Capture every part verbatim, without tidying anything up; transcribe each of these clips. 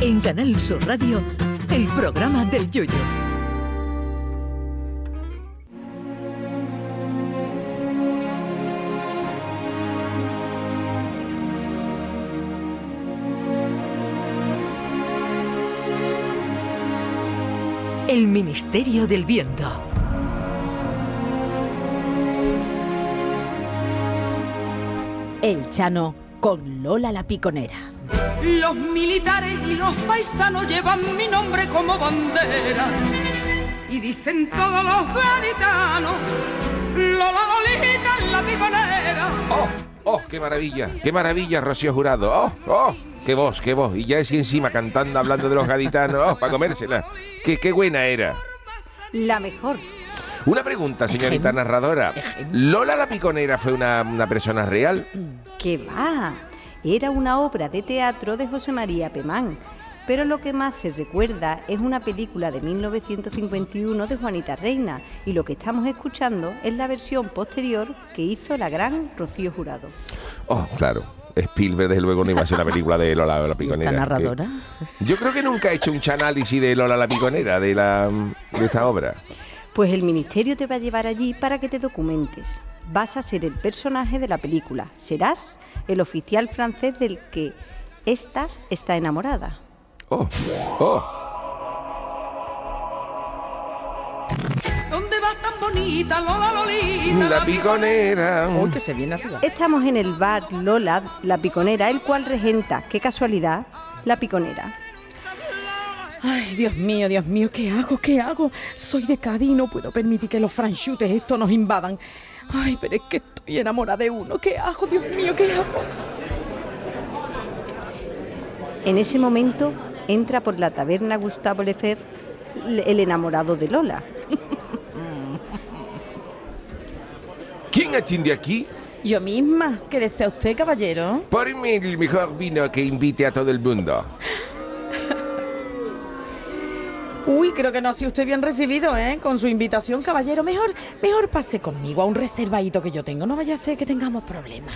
En Canal Sur Radio, el programa del Yoyo. El Ministerio del Viento. El Chano con Lola la Piconera. Los militares y los paisanos llevan mi nombre como bandera y dicen todos los gaditanos, Lola Lolita la Piconera. ¡Oh! ¡Oh! ¡Qué maravilla! ¡Qué maravilla, Rocío Jurado! ¡Oh! ¡Oh! ¡Qué voz! ¡Qué voz! Y ya es encima cantando, hablando de los gaditanos. ¡Oh! Para comérsela. ¡Qué, qué buena era! La mejor. Una pregunta, señorita Ejem. narradora. ¿Lola la Piconera fue una, una persona real? ¿Qué va? Era una obra de teatro de José María Pemán, pero lo que más se recuerda es una película de mil novecientos cincuenta y uno de Juanita Reina, y lo que estamos escuchando es la versión posterior que hizo la gran Rocío Jurado. Oh, claro. Spielberg, desde luego, no iba a ser una película de Lola la Piconera. ¿Esta narradora? Que... Yo creo que nunca he hecho un análisis de Lola la Piconera, de, la, de esta obra. Pues el Ministerio te va a llevar allí para que te documentes. Vas a ser el personaje de la película. Serás el oficial francés del que esta está enamorada. Oh, oh. ¿Dónde vas tan bonita, Lola Lolita? La Piconera. Uy, que se viene arriba. Estamos en el bar Lola, la Piconera, el cual regenta, qué casualidad, la Piconera. Ay, Dios mío, Dios mío, ¿qué hago? ¿Qué hago? Soy de Cádiz y no puedo permitir que los franchutes estos nos invadan. Ay, pero es que estoy enamorada de uno. ¿Qué hago, Dios mío, qué hago? En ese momento entra por la taberna Gustavo Lefebvre, el enamorado de Lola. ¿Quién atiende aquí? Yo misma. ¿Qué desea usted, caballero? Ponme el mejor vino que invite a todo el mundo. Uy, creo que no ha sido usted bien recibido, ¿eh? Con su invitación, caballero. Mejor, mejor pase conmigo a un reservadito que yo tengo. No vaya a ser que tengamos problemas.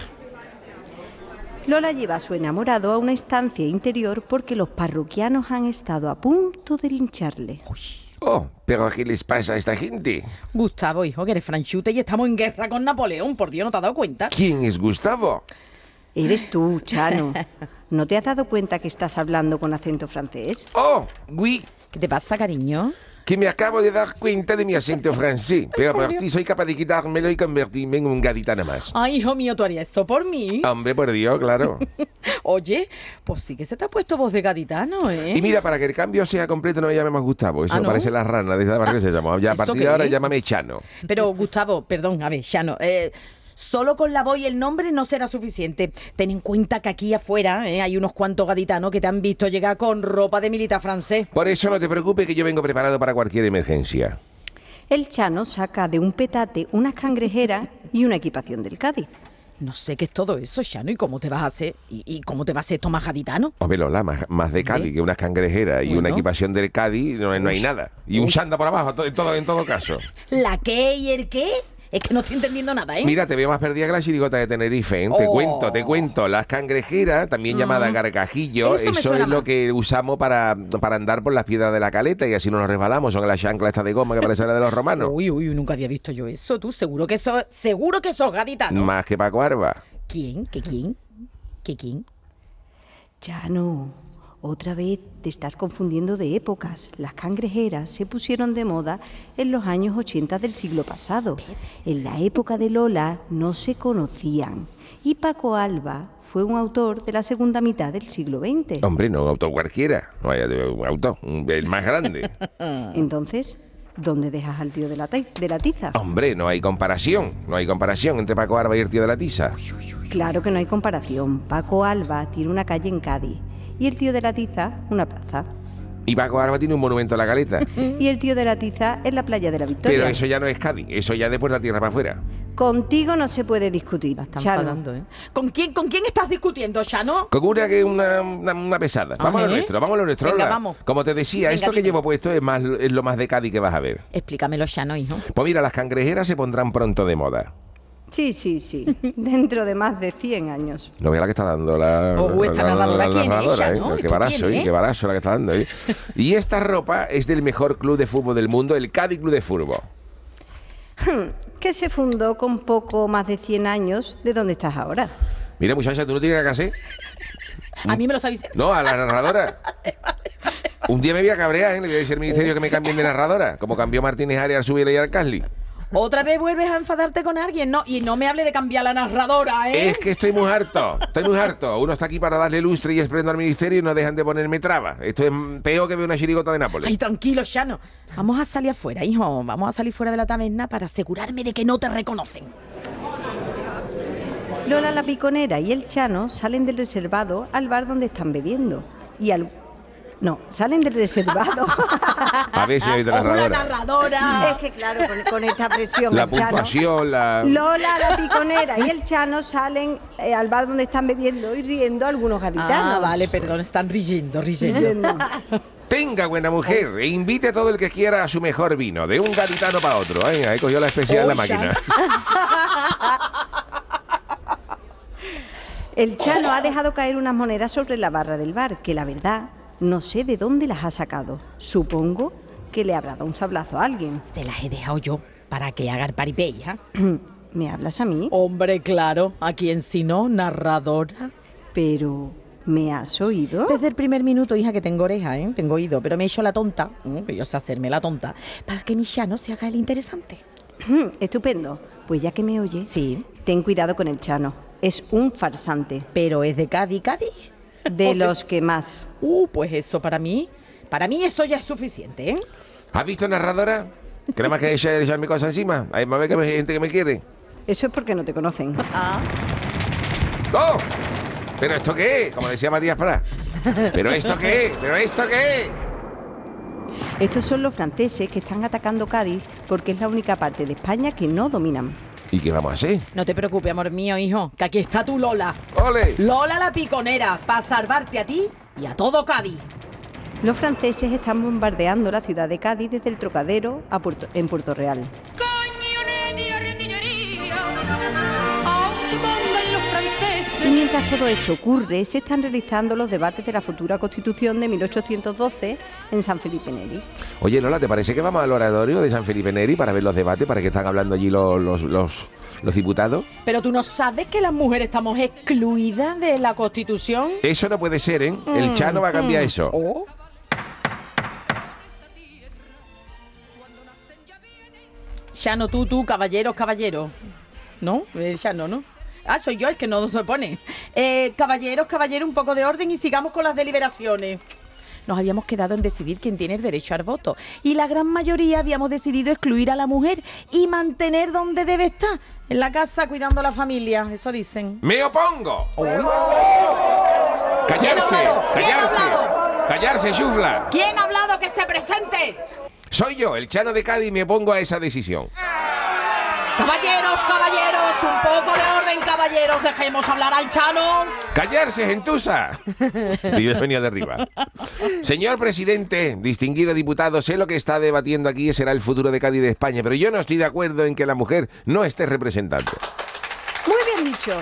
Lola lleva a su enamorado a una estancia interior porque los parroquianos han estado a punto de lincharle. Oh, pero ¿qué les pasa a esta gente? Gustavo, hijo, que eres franchute y estamos en guerra con Napoleón. Por Dios, ¿no te has dado cuenta? ¿Quién es Gustavo? Eres tú, Chano. ¿No te has dado cuenta que estás hablando con acento francés? Oh, oui, ¿Qué te pasa, cariño? que me acabo de dar cuenta de mi acento francés. Pero por ti soy capaz de quitármelo y convertirme en un gaditano más. Ay, hijo mío, ¿tú harías esto por mí? Hombre, por Dios, claro. Oye, pues sí que se te ha puesto voz de gaditano, ¿eh? Y mira, para que el cambio sea completo no me llamemos Gustavo. Eso ¿Ah, no? parece la rana de esta barrio que se llamó. Ya a ¿Eso partir qué de ahora es? llámame Chano. Pero, Gustavo, perdón, a ver, Chano, eh, solo con la voz y el nombre no será suficiente. Ten en cuenta que aquí afuera eh, hay unos cuantos gaditanos que te han visto llegar con ropa de militar francés. Por eso no te preocupes que yo vengo preparado para cualquier emergencia. El Chano saca de un petate unas cangrejeras y una equipación del Cádiz. No sé qué es todo eso, Chano, y cómo te vas a hacer, y, y cómo te va a hacer esto más gaditano. Hombre, Lola, más, más de Cádiz ¿Ve? que unas cangrejeras y Bueno. una equipación del Cádiz, no, no hay nada. Y un chanda por abajo, to- en todo, en todo caso. ¿La qué y el qué? Es que no estoy entendiendo nada, ¿eh? Mira, te veo más perdida que la chirigota de Tenerife, ¿eh? Te Oh. cuento, te cuento. Las cangrejeras, también llamadas gargajillo, Eso eso, me suena es lo más. que usamos para, para andar por las piedras de la caleta y así no nos resbalamos. Son las chanclas estas de goma que parecen las de los romanos. Uy, uy, nunca había visto yo eso, tú. Seguro que eso, seguro que sos gaditano. Más que Paco Arba. ¿Quién? ¿Qué quién? ¿Qué quién? Chano, otra vez te estás confundiendo de épocas. Las cangrejeras se pusieron de moda en los años ochenta del siglo pasado. En la época de Lola no se conocían. Y Paco Alba fue un autor de la segunda mitad del siglo veinte. Hombre, no un auto cualquiera. No vaya, un auto, un- el más grande. Entonces, ¿dónde dejas al tío de la, ta- de la tiza? Hombre, no hay comparación. No hay comparación entre Paco Arba y el tío de la tiza. Claro que no hay comparación. Paco Alba tiene una calle en Cádiz y el tío de la tiza una plaza. Y Paco Arba tiene un monumento a la caleta. Y el tío de la tiza en la playa de la Victoria. Pero eso ya no es Cádiz, eso ya de Puerta Tierra para afuera. Contigo no se puede discutir, La están Chano. enfadando, ¿eh? ¿Con quién, ¿Con quién estás discutiendo, Chano? Con una que es una, una, una pesada. Vamos a lo Ajá. nuestro, vamos a lo nuestro. Venga, Lola. vamos. Como te decía, Venga, esto que dime. llevo puesto es, más, es lo más de Cádiz que vas a ver. Explícamelo, Chano, hijo. Pues mira, las cangrejeras se pondrán pronto de moda. Sí, sí, sí. Dentro de más de cien años. No vea la que está dando la, Oh, esta la- la- narradora, la ¿quién es narradora, ella, ¿eh? no? Qué ¿Esto barazo, quién ¿eh? es? Qué barazo la que está dando, ¿eh? Y esta ropa es del mejor club de fútbol del mundo, el Cádiz Club de Fútbol. Que se fundó con poco más de cien años de donde estás ahora. Mira, muchacha, ¿tú no tienes nada que hacer? A mí me lo está diciendo. No, a la narradora. Un día me voy a cabrear, ¿eh? Le voy a decir al ministerio que me cambien de narradora, como cambió Martínez Arias al subir y al Casli. Otra vez vuelves a enfadarte con alguien, ¿no? Y no me hable de cambiar la narradora, ¿eh? Es que estoy muy harto, estoy muy harto. Uno está aquí para darle lustre y esplendor al ministerio y no dejan de ponerme trabas. Esto es peor que ver una chirigota de Nápoles. Ay, tranquilo, Shano. Vamos a salir afuera, hijo. Vamos a salir fuera de la taberna para asegurarme de que no te reconocen. Lola la piconera y el Chano salen del reservado al bar donde están bebiendo. Y al... No, salen del reservado. A ver, señorita Ojo, la narradora. narradora. Es que claro, con, con esta presión La el Chano... puntuación, la... Lola la piconera y el Chano salen eh, al bar donde están bebiendo y riendo algunos gaditanos. Ah, vale, perdón, están riendo, riendo. Riendo. Tenga, buena mujer, e invite a todo el que quiera a su mejor vino, de un gaditano para otro. Ay, ahí cogió la especial en la Oh, máquina. El Chano ha dejado caer unas monedas sobre la barra del bar, que la verdad no sé de dónde las ha sacado. Supongo que le habrá dado un sablazo a alguien. Se las he dejado yo para que haga el paripé, hija. ¿Me hablas a mí? Hombre, claro. ¿A quién si no? Narradora. Pero... ¿me has oído? Desde el primer minuto, hija, que tengo oreja, ¿eh? Tengo oído, pero me he hecho la tonta, ¿eh? Que yo sé hacerme la tonta, para que mi Chano se haga el interesante. Estupendo. Pues ya que me oyes, Sí, ten cuidado con el Chano. Es un farsante. pero es de Cádiz, Cádiz. De Porque- los que más. Uh, pues eso para mí, para mí eso ya es suficiente, ¿eh? ¿Has visto, narradora? Que nada más que ella echarme cosas encima. Hay más que hay gente que me quiere. Eso es porque no te conocen. Ah, ¡Oh! ¿Pero esto qué es? Como decía Matías Prat. ¿Pero esto qué es? ¿Pero esto qué es? Estos son los franceses que están atacando Cádiz porque es la única parte de España que no dominan. ¿Y qué vamos a hacer? no te preocupes, amor mío, hijo, que aquí está tu Lola. ¡Ole! Lola la piconera, para salvarte a ti y a todo Cádiz. Los franceses están bombardeando la ciudad de Cádiz desde el Trocadero a Puerto- en Puerto Real. Cañones de artillería, aunque pongan los franceses. Y mientras todo esto ocurre, se están realizando los debates de la futura Constitución de mil ochocientos doce en San Felipe Neri. Oye, Lola, ¿te parece que vamos al oratorio de San Felipe Neri para ver los debates, para que están hablando allí los, los, los, los diputados? Pero tú no sabes que las mujeres estamos excluidas de la Constitución. Eso no puede ser, ¿eh? El Chano va a cambiar eso. Oh. Chano, tú, tú, caballeros, caballeros. ¿No? El Chano, ¿no? Ah, soy yo el que no se pone. Eh, caballeros, caballeros, un poco de orden y sigamos con las deliberaciones. Nos habíamos quedado en decidir quién tiene el derecho al voto. Y la gran mayoría habíamos decidido excluir a la mujer y mantener donde debe estar. En la casa, cuidando a la familia. Eso dicen. ¡Me opongo! Oh. ¡Callarse! ¿Quién ha hablado? ¿Quién ha ¡Callarse! hablado? ¡Callarse, chufla! ¿Quién ha hablado que se presente? Soy yo, el Chano de Cádiz, y me opongo a esa decisión. Caballeros, caballeros, un poco de orden, caballeros. Dejemos hablar al Chano. ¡Callarse, gentuza! Tú ya venía de arriba. Señor presidente, distinguido diputado, sé lo que está debatiendo aquí será el futuro de Cádiz de España, pero yo no estoy de acuerdo en que la mujer no esté representante. Muy bien dicho.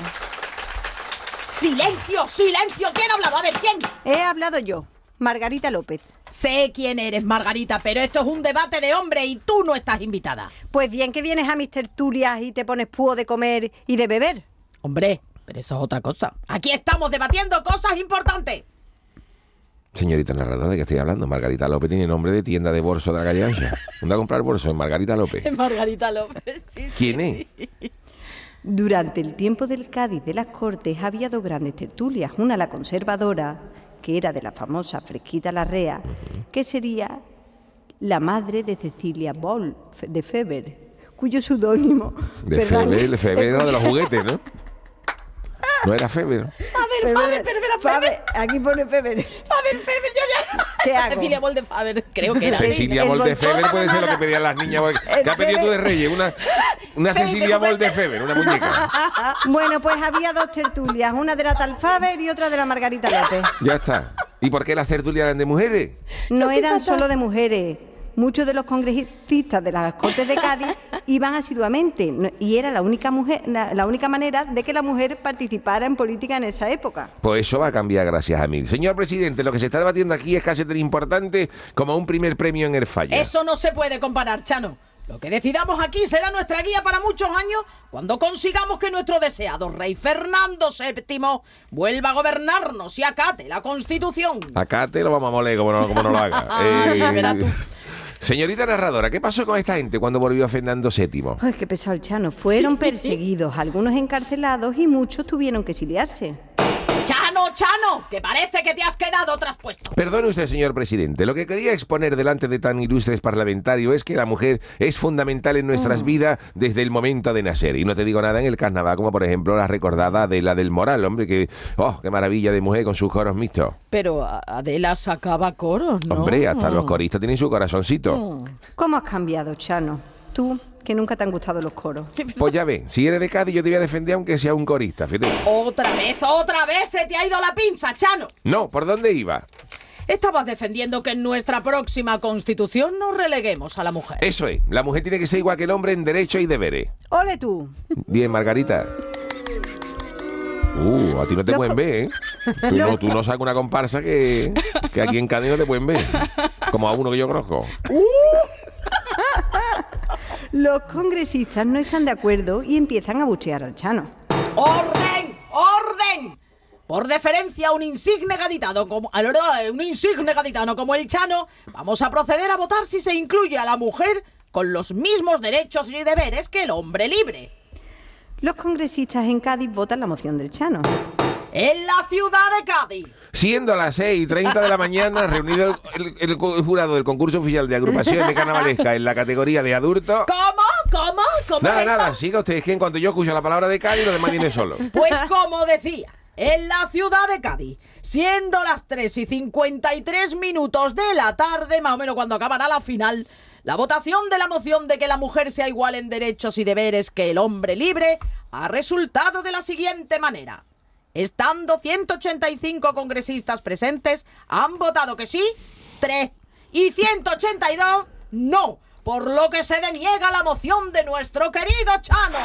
¡Silencio, silencio! ¿Quién ha hablado? A ver, ¿quién? He hablado yo, Margarita López. Sé quién eres, Margarita, pero esto es un debate de hombres y tú no estás invitada. Pues bien que vienes a mis tertulias y te pones púo de comer y de beber. Hombre, pero eso es otra cosa. Aquí estamos debatiendo cosas importantes. Señorita narradora, ¿de qué estoy hablando? Margarita López tiene nombre de tienda de bolso de la calle Ancha. ¿Dónde a comprar bolso? En Margarita López. Margarita López, sí, sí. ¿Quién es? Durante el tiempo del Cádiz de las Cortes había dos grandes tertulias. Una la conservadora, que era de la famosa Fresquita Larrea, que sería la madre de Cecilia Boll, de Feber, cuyo seudónimo... De perdón, Feber, Feber era de los juguetes, ¿no? No era Feber. A ver, Faber, pero era Faber. Faber, aquí pone Feber. Faber, Feber, yo ya... ¿Qué hago? Cecilia Boll de Faber, creo que era. Cecilia el Boll de Gonzalo Feber puede ser lo que Navarra. pedían las niñas. El ¿Qué has pedido tú de Feber. Reyes? Una, una Feber, Cecilia Boll de Feber. Feber, una muñeca. Bueno, pues había dos tertulias, una de la tal Faber y otra de la Margarita López. Ya está. ¿Y por qué las tertulias eran de mujeres? No Estoy eran fatal. solo de mujeres, muchos de los congresistas de las Cortes de Cádiz iban asiduamente y era la única mujer, la, la única manera de que la mujer participara en política en esa época. Pues eso va a cambiar gracias a mí. Señor presidente, lo que se está debatiendo aquí es casi tan importante como un primer premio en el Falla. Eso no se puede comparar, Chano. Lo que decidamos aquí será nuestra guía para muchos años cuando consigamos que nuestro deseado rey Fernando séptimo vuelva a gobernarnos y acate la Constitución. Acate lo vamos a moler como no, como no lo haga. eh, Verás tú. Señorita narradora, ¿qué pasó con esta gente cuando volvió Fernando séptimo? Ay, qué pesado el Chano. Fueron Sí. perseguidos, algunos encarcelados y muchos tuvieron que exiliarse. Chano, Chano, que parece que te has quedado traspuesto. Perdone usted, señor presidente. Lo que quería exponer delante de tan ilustres parlamentarios es que la mujer es fundamental en nuestras Mm. vidas desde el momento de nacer. Y no te digo nada en el carnaval, como por ejemplo la recordada Adela del Moral, hombre, que, oh, qué maravilla de mujer con sus coros mixtos. Pero Adela sacaba coros, ¿no? Hombre, hasta los coristas tienen su corazoncito. Mm. ¿Cómo has cambiado, Chano? Tú, que nunca te han gustado los coros. Pues ya ves, si eres de Cádiz yo te voy a defender aunque sea un corista, fíjate. Otra vez, otra vez se te ha ido la pinza, Chano. No, ¿por dónde iba? Estabas defendiendo que en nuestra próxima constitución nos releguemos a la mujer. Eso es, la mujer tiene que ser igual que el hombre en derechos y deberes. ¡Ole tú! Bien, Margarita. Uh, a ti no te Los pueden co- ver, ¿eh? Tú no, tú no sacas una comparsa que, que aquí en Cádiz no te pueden ver. Como a uno que yo conozco. Los congresistas no están de acuerdo y empiezan a buchear al Chano. ¡Orden! ¡Orden! Por deferencia a un insigne gaditano como, a la verdad, un insigne gaditano como el Chano, vamos a proceder a votar si se incluye a la mujer con los mismos derechos y deberes que el hombre libre. Los congresistas en Cádiz votan la moción del Chano. En la ciudad de Cádiz. Siendo las seis y treinta de la mañana, reunido el, el- el jurado del concurso oficial de agrupaciones carnavalescas en la categoría de adultos. ¿Cómo? ¿Cómo? ¿Cómo Nada, es eso? nada, siga usted, es que en cuanto yo escucho la palabra de Cádiz, lo demás viene solo. Pues como decía, en la ciudad de Cádiz, siendo las tres y cincuenta y tres minutos de la tarde, más o menos cuando acabará la final, la votación de la moción de que la mujer sea igual en derechos y deberes que el hombre libre ha resultado de la siguiente manera. Estando ciento ochenta y cinco congresistas presentes, han votado que sí, tres, y ciento ochenta y dos no, por lo que se deniega la moción de nuestro querido Chano.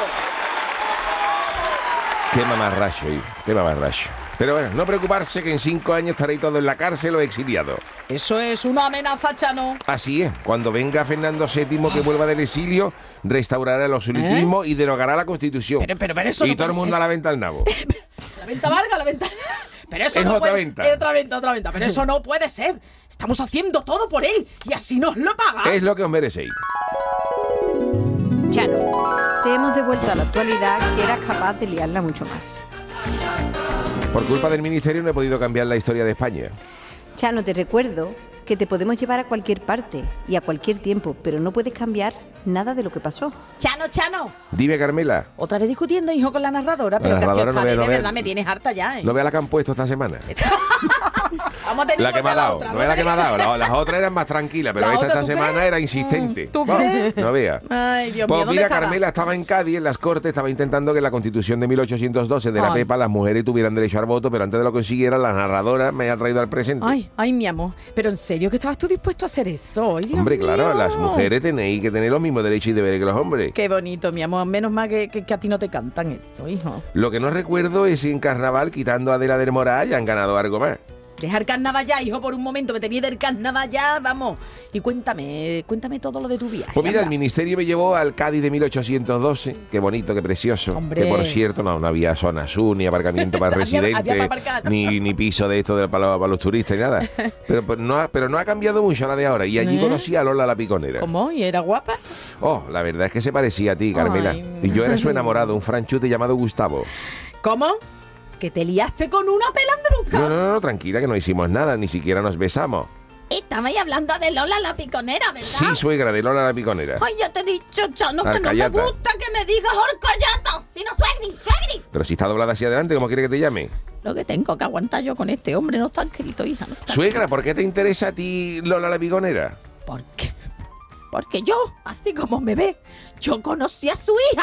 Qué mamarracho, hijo, qué mamarracho. Pero bueno, no preocuparse que en cinco años estaréis todos en la cárcel o exiliados. Eso es una amenaza, Chano. Así es, cuando venga Fernando séptimo que vuelva del exilio, restaurará el absolutismo y derogará la Constitución. Pero- pero- pero eso y no todo el puede mundo ser. a la venta al nabo. La venta Varga, la venta... Pero eso Es no otra puede... venta. Es otra venta, otra venta. Pero eso no puede ser. Estamos haciendo todo por él y así nos lo paga. Es lo que os merecéis. Chano, te hemos devuelto a la actualidad que eras capaz de liarla mucho más. Por culpa del ministerio no he podido cambiar la historia de España. Chano, te recuerdo que te podemos llevar a cualquier parte y a cualquier tiempo, pero no puedes cambiar nada de lo que pasó. Chano, Chano. Dime, Carmela, Otra vez discutiendo, hijo, con la narradora. Pero narradora casi no está vea, bien, no de vea. verdad me tienes harta ya, ¿eh? no veas la que han puesto esta semana. Vamos a tener La que me ha la dado, otra, no veas la que me ha vamos a dado. La- Las otras eran más tranquilas, pero La esta otra, esta ¿tú semana crees? era insistente. Mm, ¿tú Vamos, crees? no veas. Ay, Dios mío, Pues ¿dónde mira, estaba? Carmela estaba en Cádiz, en las Cortes, estaba intentando que en la Constitución de mil ochocientos doce de la Ay. Pepa las mujeres tuvieran derecho al voto, pero antes de lo que consiguiera, la narradora me ha traído al presente. Ay, ay, mi amor. Pero en serio que estabas tú dispuesto a hacer eso. Ay, Dios Hombre, claro, mío. las mujeres tenéis que tener los mismos derechos y deberes que los hombres. Qué bonito, mi amor. Menos mal que, que, que a ti no te cantan esto, hijo. Lo que no recuerdo es si en Carnaval, quitando a Adela del Moral, hayan ganado algo más. Dejar carnaval ya, hijo, por un momento. Me tenía del carnaval ya, vamos. Y cuéntame, cuéntame todo lo de tu viaje. Pues mira, el anda. ministerio me llevó al Cádiz de mil ochocientos doce. Qué bonito, qué precioso. Hombre. Que por cierto, no, no había zona sur, ni aparcamiento para Había- residentes, había para aparcar. ni, ni piso de esto de, para, para los turistas, ni nada. Pero, pues, no ha, pero no ha cambiado mucho la de ahora. Y allí ¿Eh? conocí a Lola la Piconera. ¿Cómo? ¿Y era guapa? Oh, la verdad es que se parecía a ti, Carmela. Ay. Y yo era su enamorado, un franchute llamado Gustavo. ¿Cómo? ¿Que te liaste con una pelandruca? No, no, no, tranquila, que no hicimos nada, ni siquiera nos besamos. Estabais hablando de Lola la piconera, ¿verdad? Sí, suegra de Lola la Piconera. Ay, ya te he dicho, Chano, que Alcayata. no me gusta que me digas horcayata, sino suegri, suegri. Pero si está doblada hacia adelante, ¿cómo quiere que te llame? Lo que tengo que aguantar yo con este hombre no está escrito, hija. No está. Suegra, ¿por qué te interesa a ti Lola la Piconera? ¿Por qué? Porque yo, así como me ve, yo conocí a su hija,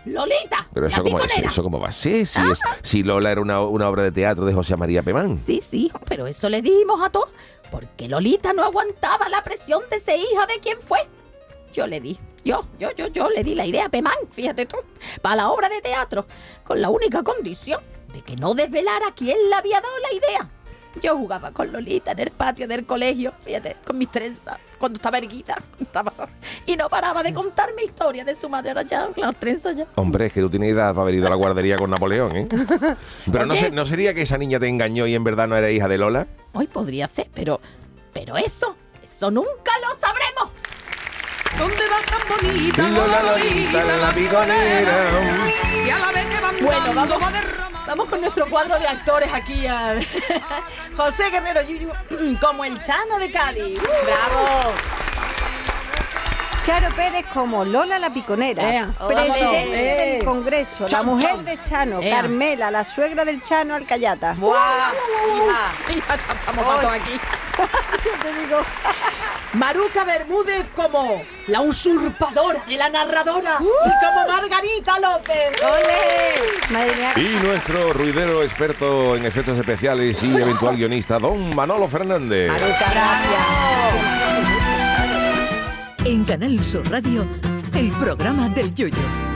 Lolita, Pero la eso como, eso, piconera. eso cómo va a ser, si, es, si Lola era una, una obra de teatro de José María Pemán. Sí, sí, pero eso le dijimos a todos, porque Lolita no aguantaba la presión de ser hija de quien fue. Yo le di, yo, yo, yo, yo le di la idea a Pemán, fíjate tú, para la obra de teatro, con la única condición de que no desvelara quién le había dado la idea. Yo jugaba con Lolita en el patio del colegio, fíjate, con mis trenzas, cuando estaba erguida, estaba, y no paraba de contarme historias de su madre, ahora ya, las trenzas ya. Hombre, es que tú tienes edad para haber ido a la guardería con Napoleón, ¿eh? Pero no, Oye. sé, ¿no sería que esa niña te engañó y en verdad no era hija de Lola? Hoy podría ser, pero, pero eso, eso nunca lo sabremos. ¿Dónde va tan bonita Lola, Lolita, la piconera? Y a la vez que van Bueno, dando vamos, va derramando. vamos con nuestro cuadro de actores aquí. A... José Guerrero Yuyu, como el Chano de Cádiz. ¡Bravo! Charo Pérez como Lola la piconera, Ea, presidente vámonos, eh. del Congreso, la Chon, mujer chon. de Chano, Ea. Carmela, la suegra del Chano Alcayata. ¡Buah! Hija, hija, estamos para todos aquí. Yo te digo, Maruca Bermúdez como la usurpadora de la narradora y como Margarita López. ¡Ole! madre mía, Y nuestro ruidero experto en efectos especiales y eventual guionista, don Manolo Fernández. Maruca, gracias. En Canal Sur Radio, el programa del Yoyo.